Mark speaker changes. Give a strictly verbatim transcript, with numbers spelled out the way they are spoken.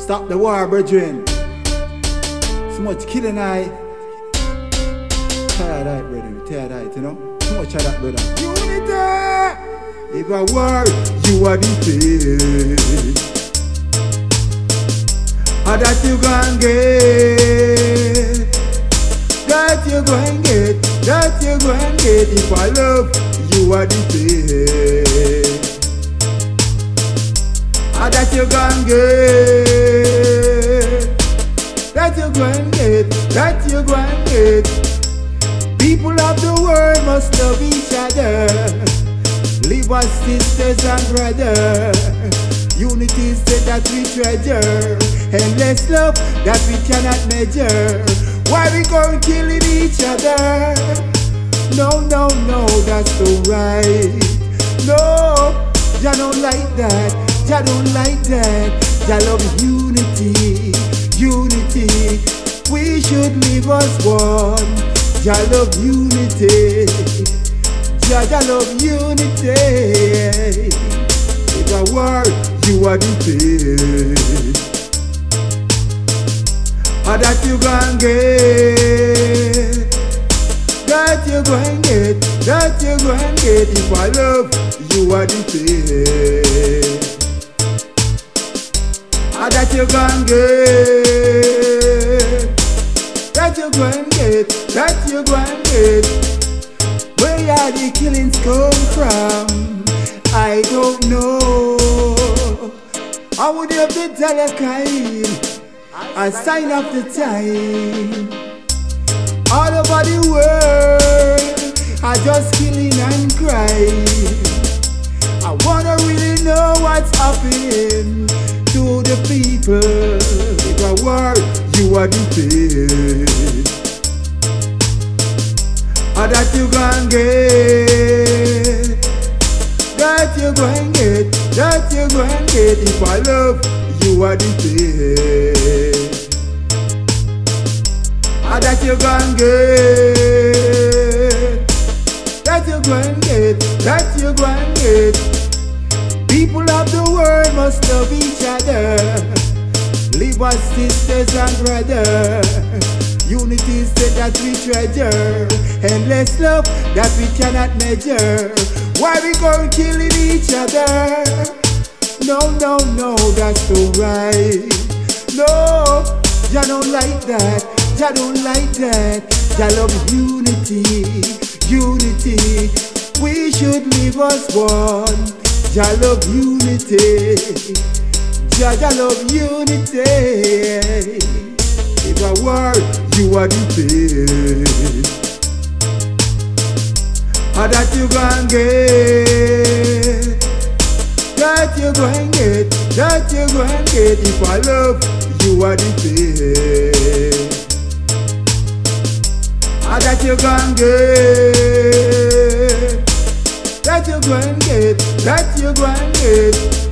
Speaker 1: Stop the war, brethren. So much killing I. Tired of that, brethren. Tired of it, you know. Too much of that, brother. Unity! If I war, you are the faith. And that you gon' get. That you gon' get. That you gon' get. If I love, you are the faith. And that you gon' get. That you gon' get. That you gon' get. People of the world must love each other. Live as sisters and brothers. Unity is that we treasure. Endless love that we cannot measure. Why we going killing each other? No, no, no, that's so right. No, I don't like that. I don't like that. I love unity, unity. We should live as one. I love unity. I love unity. If I were, you are the faith. And that you gon' get. That you gon' get. That you gon' get. If I love, you are the faith. And that you gon' get. That you gon' get. That you gon' get. Where are the killings come from? I don't know. I would have to tell a kind. I sign up the time. All over the world, I just killing and crying. I wanna really know what's happening to the people. If I were, you are the faith. And that you gon' get. That you gon' get. That you gon' get. If I love, you are the faith. And that you gon' get. That you gon' get. That you gon' get. People of the world must love each other. Live as sisters and brothers. Unity is that we treasure. Endless love that we cannot measure. Why we going killing each other? No, no, no, that's so right. No, I don't like that. I don't like that. I love unity, unity. We should live as one. I love unity. I love unity. If I were, you are the faith. And that you gon' get. That you gon' get. That you gon' get. If I love, you are the faith. And that you gon' get. That you gon' get. That you gon' get.